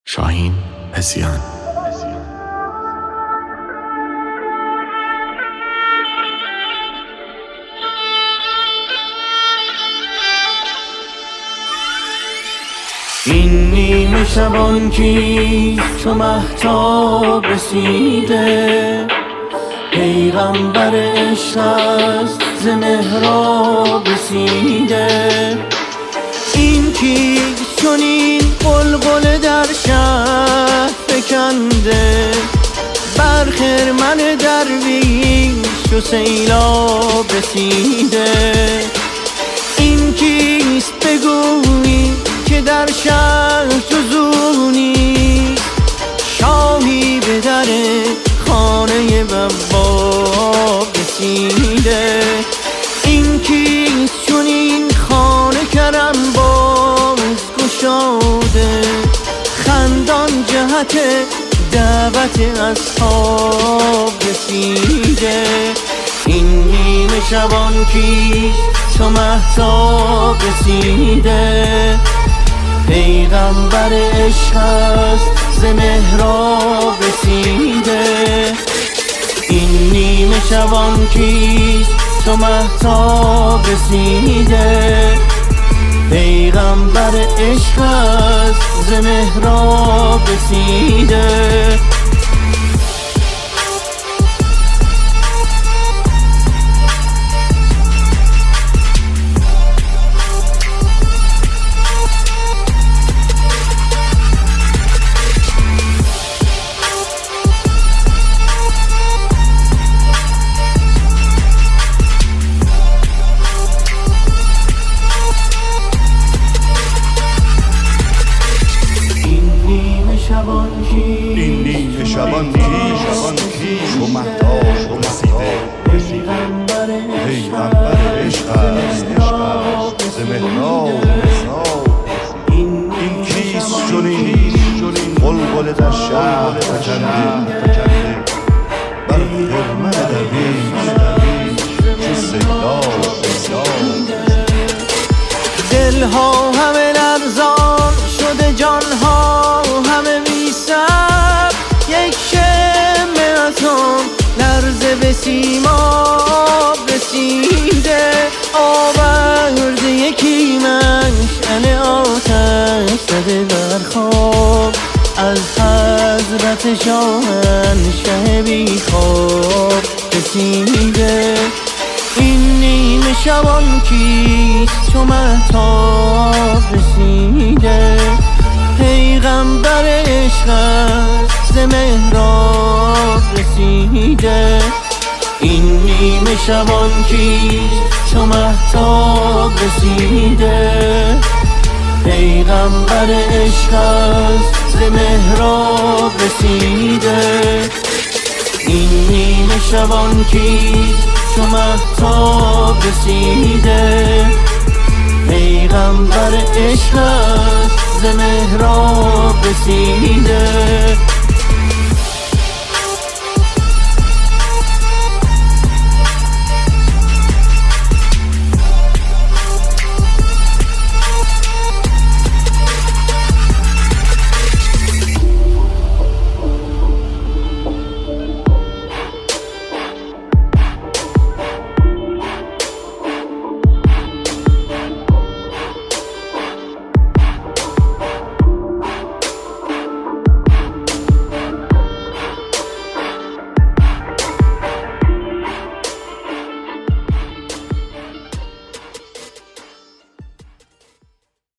شاهین پسیان. این نیمه شبان کیست چو مهتاب رسیده، پیغمبر عشق است ز محراب رسیده. این کیست چنین غلغله در شهر فکنده، بر خرمن درویش و سیلاب رسیده. این کیست بگویی که در شهر جز نیست، شاهی به در خانه بواب رسیده. این کیست چنین خانه کرم باز گشاده، خندان جهت دعوت اصحاب رسیده. این نیمه شبان کیست چو مهتاب رسیده، پیغمبر عشق است ز محراب رسیده. این نیمه شبان کیست چو مهتاب رسیده، پیغمبر عشق است ز محراب رسیده. این نیمه شبان کی چو مهتاب رسیده، پیغمبر عشق است ز محراب. این کیست چنین غلغله در شهر فکنده، بر خرمن درویش چو سیلاب. دلها همه لرزان شده، جانها همه می‌سر، یک شمه از آن لرزه به سیماب رسیده. آورده یکی مشعل آتش زده در خواب، از حضرت شاهنشه بی خواب رسیده. این نیمه شبان کیست چو مهتاب رسیده، پیغمبر عشق است ز محراب رسیده. این نیمه شبان کیست چو مهتاب رسیده، پیغمبر عشق است ز محراب رسیده. این نیمه شبان کیست چو مهتاب رسیده، پیغمبر عشق است ز محراب رسیده.